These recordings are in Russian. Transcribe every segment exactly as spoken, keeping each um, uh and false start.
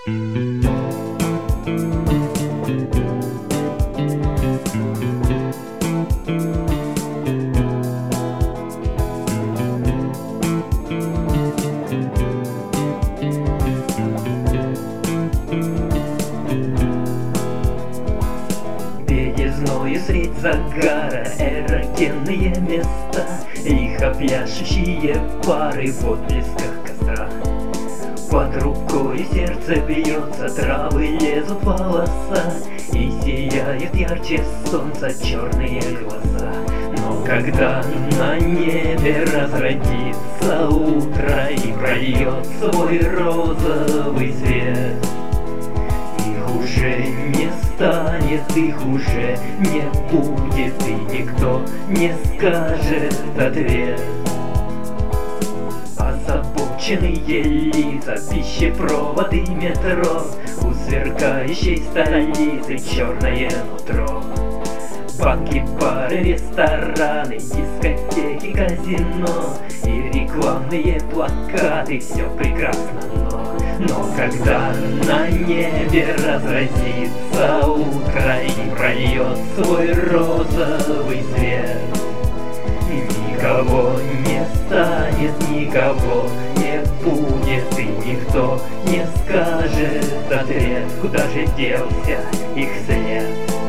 Белизною средь загара эрогенные места, лихо пляшущие пары в отблесках костра. Под рукой сердце бьется, травы лезут в волоса, и сияют ярче солнца черные глаза. Но когда на небе разродится утро и прольет свой розовый свет, их уже не станет, их уже не будет, и никто не скажет ответ. Озабоченные лица, пищепроводы метро, у сверкающей столицы черное нутро. Банки, бары, рестораны, дискотеки, казино и рекламные плакаты — все прекрасно, но Но когда на небе разразится утро и прольет свой розовый свет, никого не станет, никого не будет, и никто не скажет ответ, куда же делся их след.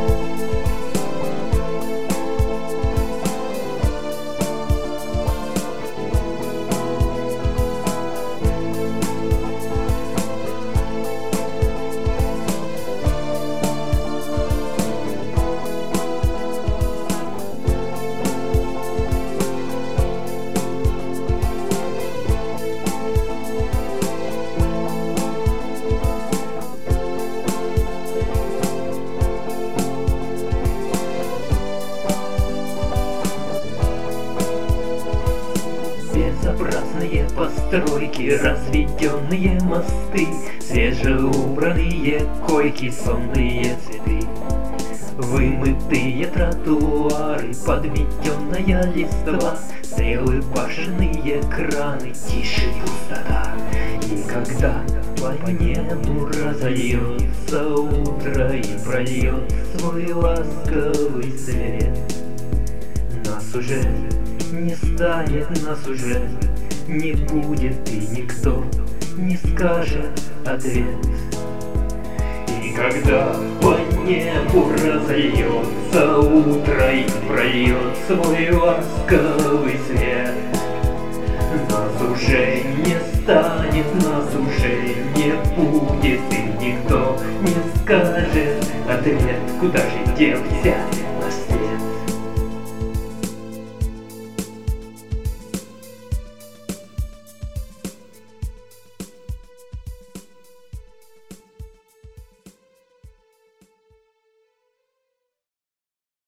Безобразные постройки, разведенные мосты, свежеубранные койки, сонные цветы, вымытые тротуары, подметенная листва, стрелы, башенные краны, тише пустота. И когда по небу разольется утро и прольет свой ласковый свет, нас уже не станет, нас уже не будет, и никто не скажет ответ. И когда по небу разольется утро и прольет свой ласковый свет, нас уже не станет, нас уже не будет, и никто не скажет ответ, куда же делся